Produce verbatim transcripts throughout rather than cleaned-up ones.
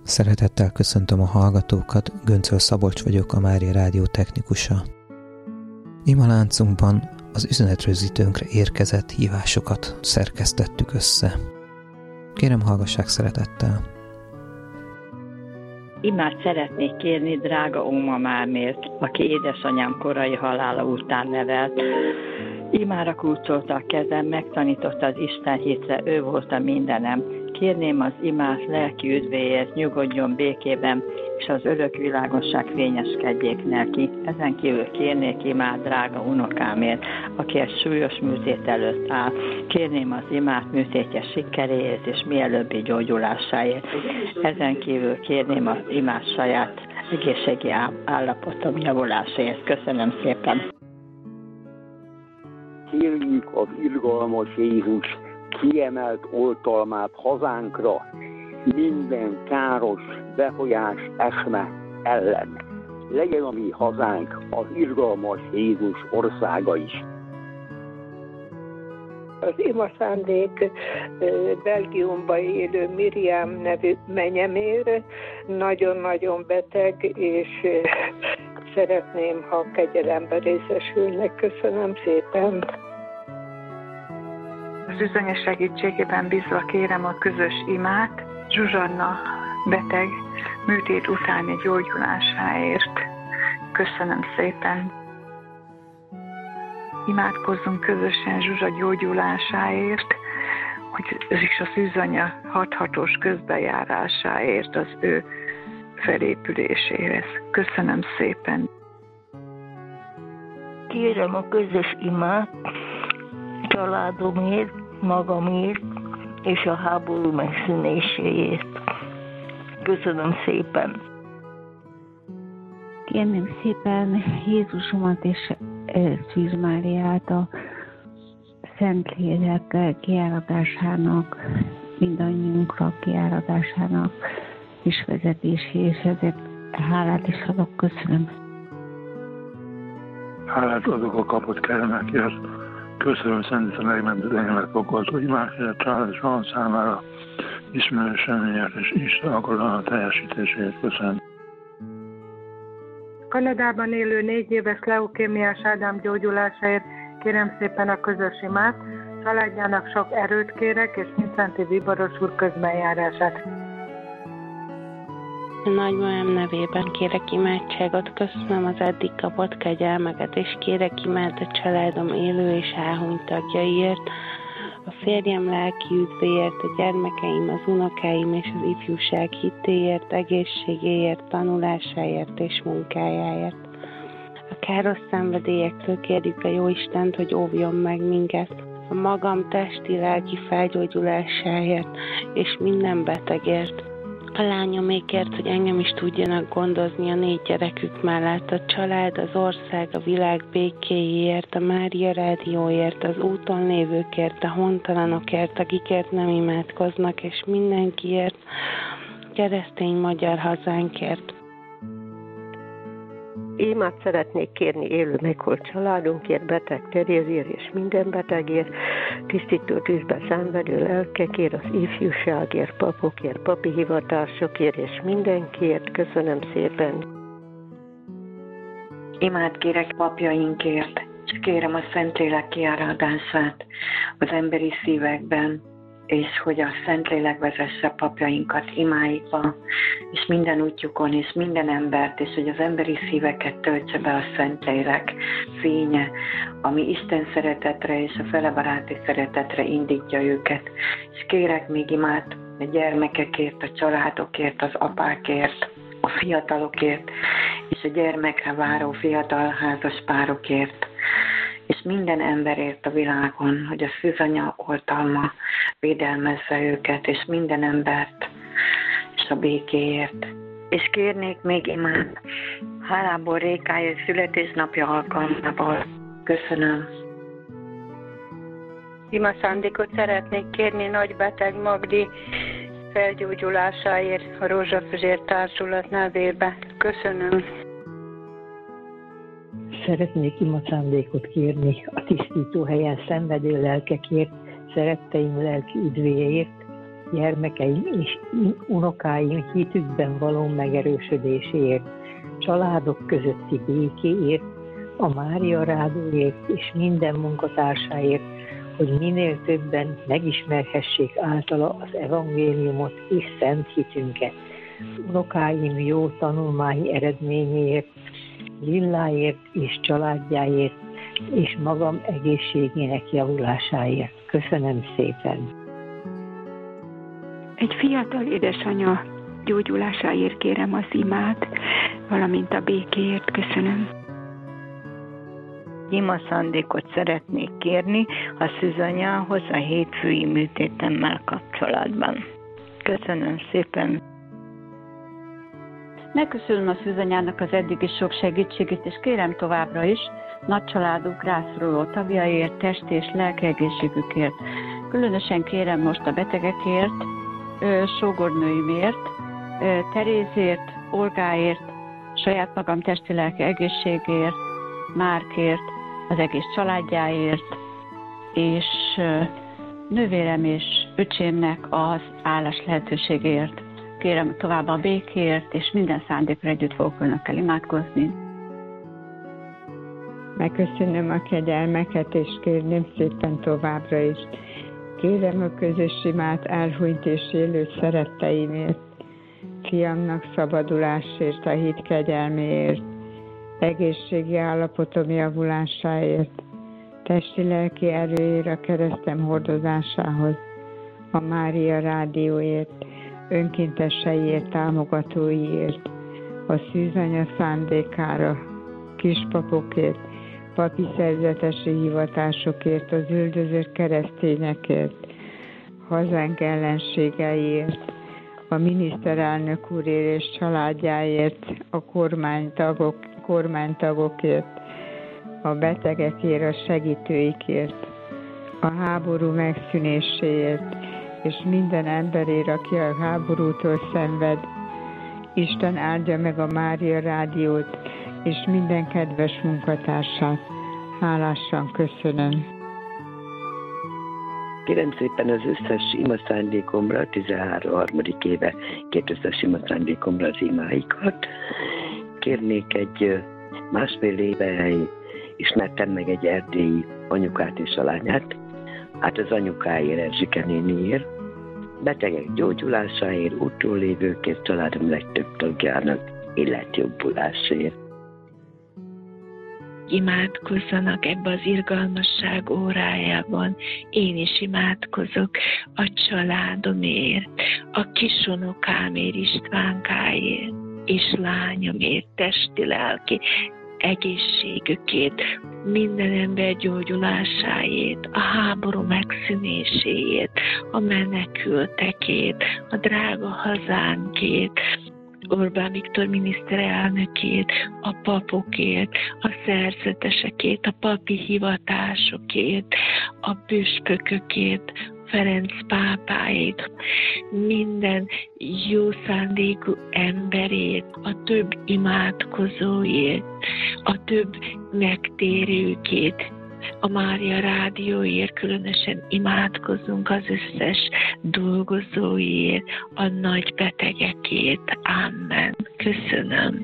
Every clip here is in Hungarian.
Szeretettel köszöntöm a hallgatókat, Göncöl Szabolcs vagyok, a Mária Rádió technikusa. Imaláncunkban az üzenetrögzítőnkre érkezett hívásokat szerkesztettük össze. Kérem, hallgassák szeretettel! Imát szeretnék kérni drága ómamámért, aki édesanyám korai halála után nevelt. Imára kulcsolta a kezem, megtanította az Isten hitre, ő volt a mindenem. Kérném az imát lelki üdvéért, nyugodjon békében, és az örök világosság fényeskedjék neki. Ezen kívül kérnék imát drága unokámért, aki egy súlyos műtét előtt áll. Kérném az imát műtétje sikeréért és mielőbbi gyógyulásáért. Ezen kívül kérném az imát saját egészségi állapotom javulásáért. Köszönöm szépen! Kérjük az irgalmas Jézus kiemelt oltalmát hazánkra minden káros befolyás esme ellen. Legyen a mi hazánk az irgalmas Jézus országa is. Az ima szándék Belgiumban élő Miriam nevű menyemér nagyon-nagyon beteg, és szeretném, ha kegyelemben részesülnek. Köszönöm szépen! Az üzenya segítségében bízva kérem a közös imát Zsuzsanna beteg műtét utáni gyógyulásáért. Köszönöm szépen! Imádkozzunk közösen Zsuzsa gyógyulásáért, hogy ez is az üzenya hathatós közbejárásáért, az ő felépüléséhez. Köszönöm szépen! Kérem a közös imát családomért, magamért és a háború megszűnéséért. Köszönöm szépen! Kérném szépen Jézusomat és Szűz Máriát a Szentlélek kiáradásának, mindannyiunkra kiáradásának és vezetéséért, ezért hálát is adok. Köszönöm. Hálát adok a kapott kegyelmekért. Köszönöm Szent megmentő enyémet fokoltó imádságát család és van számára ismerős semmiért és Isten akaratlan teljesítéséért. Köszönöm. Kanadában élő négy éves leukémiás Ádám gyógyulásáért kérem szépen a közös imát, családjának sok erőt kérek, és Miszenti Vibaros úr közbenjárását. Nagymamám nevében kérek imádságot, köszönöm az eddig kapott kegyelmeket, és kérek imát a családom élő és elhunyt tagjaiért, a férjem lelki üdvéért, a gyermekeim, az unokáim és az ifjúság hittéért, egészségéért, tanulásáért és munkájáért. A káros szenvedélyektől kérjük a Jóistent, hogy óvjon meg minket, a magam testi-lelki felgyógyulásáért és minden betegért. A lányomékért, hogy engem is tudjanak gondozni a négy gyerekük mellett, a család, az ország, a világ békéjéért, a Mária Rádióért, az úton lévőkért, a hontalanokért, akikért nem imádkoznak, és mindenkiért, keresztény magyar hazánkért. Imát szeretnék kérni élő meghalt családunkért, beteg Terézért és minden betegért, tisztító tűzbe szenvedő lelkekért, az ifjúságért, papokért, papi hivatásokért és mindenkiért. Köszönöm szépen! Imát kérek papjainkért, és kérem a Szentlélek kiáradását az emberi szívekben, és hogy a Szentlélek vezesse papjainkat imáikba, és minden útjukon, és minden embert, és hogy az emberi szíveket töltse be a Szentlélek fénye, ami Isten szeretetre és a felebaráti szeretetre indítja őket. És kérek még imát a gyermekekért, a családokért, az apákért, a fiatalokért, és a gyermekre váró fiatal házas párokért, és minden emberért a világon, hogy a szűzanya oltalma védelmezze őket, és minden embert, és a békéért. És kérnék még imát hálából Rékája születésnapja alkalmából. Köszönöm. Ima szándékot szeretnék kérni nagybeteg Magdi felgyógyulásáért a Rózsafüzér Társulat nevében. Köszönöm. Szeretnék ima szándékot kérni a tisztító helyen szenvedő lelkekért, szeretteim lelki üdvéért, gyermekeim és unokáim hitükben való megerősödéséért, családok közötti békéért, a Mária Rádióért és minden munkatársáért, hogy minél többen megismerhessék általa az evangéliumot és szent hitünket. Unokáim jó tanulmányi eredményéért, Lilláért és családjáért, és magam egészségének javulásáért. Köszönöm szépen! Egy fiatal édesanya gyógyulásáért kérem az imát, valamint a békéért. Köszönöm. Ima szándékot szeretnék kérni a szűzanyához a hétfői műtétemmel kapcsolatban. Köszönöm szépen! Megköszönöm a szűzanyának az eddigi sok segítségét, és kérem továbbra is nagycsaláduk rászoruló tagjaiért, testi és lelki egészségükért. Különösen kérem most a betegekért, sógornőimért, Terézért, Olgáért, saját magam testi-lelki egészségért, Márkért, az egész családjáért, és nővérem és öcsémnek az állás lehetőségért. Kérem tovább a békért, és minden szándékra együtt fogok önökkel imádkozni. Megköszönöm a kegyelmeket, és kérném szépen továbbra is. Kérem a közös imát elhunyt és élő szeretteimért, fiamnak szabadulásért, a hit kegyelméért, egészségi állapotom javulásáért, testi-lelki erőért, a keresztem hordozásához, a Mária Rádióért, önkénteseiért, támogatóiért, a szűzanya szándékára, kispapokért, papi szerzetesi hivatásokért, az üldözött keresztényekért, hazánk ellenségeiért, a miniszterelnök úrért és családjáért, a kormánytagok, kormánytagokért, a betegekért, a segítőikért, a háború megszűnéséért, és minden emberért, aki a háborútól szenved. Isten áldja meg a Mária Rádiót, és minden kedves munkatársát. Hálásan köszönöm. Kérem szépen az összes imaszándékomra, tizenhárom harmadik éve két összes imaszándékomra az imáikat. Kérnék egy másfél éve ismertem meg egy erdélyi anyukát és a lányát, hát az anyukáért, Erzsike néniért, betegek gyógyulásáért, úttrólévőkért, családom legtöbb tagjának életjobbulásért. Imádkozzanak ebbe az irgalmasság órájában. Én is imádkozok a családomért, a kisonokámért, Istvánkáért, és lányomért, testi-lelki egészségükért, minden ember gyógyulásáért, a háború megszűnéséért, a menekültekért, a drága hazánkért, Orbán Viktor miniszterelnökét, a papokért, a szerzetesekért, a papi hivatásokért, a püspökökért, Ferenc pápáért, minden jó szándékú emberért, a több imádkozóért, a több megtérőkért, a Mária Rádióért különösen imádkozunk, az összes dolgozóért, a nagy betegekért. Amen. Köszönöm.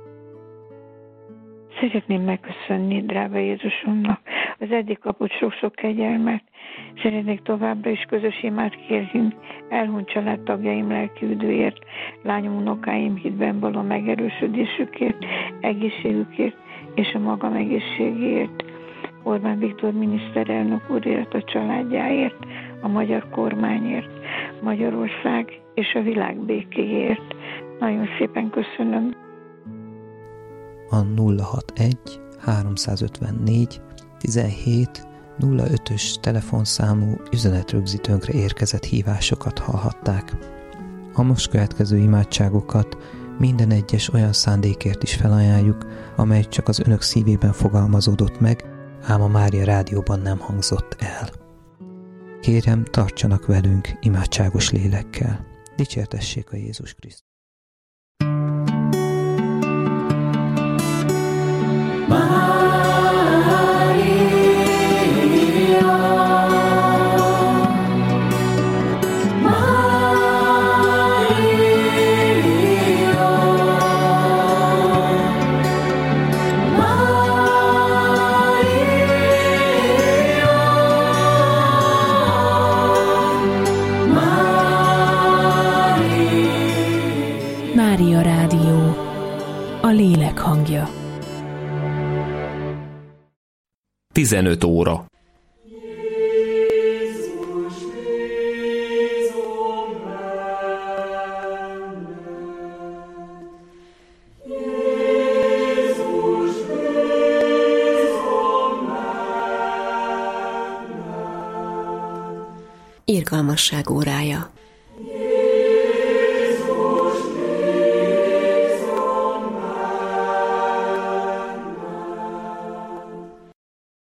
Szeretném megköszönni drága Jézusomnak az eddig kapott sok-sok kegyelmet. Szeretnék továbbra is közös imát kérni elhunyt családtagjaim lelki üdvőért, lányom, unokáim hitben való megerősödésükért, egészségükért és a magam egészségéért. Orbán Viktor miniszterelnök úrért, a családjáért, a magyar kormányért, Magyarország és a világ békéért. Nagyon szépen köszönöm. A nulla hatvanegy háromszázötvennégy tizenhét nulla ötös telefonszámú üzenetrögzítőnkre érkezett hívásokat hallhatták. A most következő imádságokat minden egyes olyan szándékért is felajánljuk, amely csak az önök szívében fogalmazódott meg, ám a Mária Rádióban nem hangzott el. Kérem, tartsanak velünk imádságos lélekkel. Dicsértessék a Jézus Krisztus. Mária, Mária. Mária Rádió, a lélek hangja. tizenöt óra. Irgalmasság órája.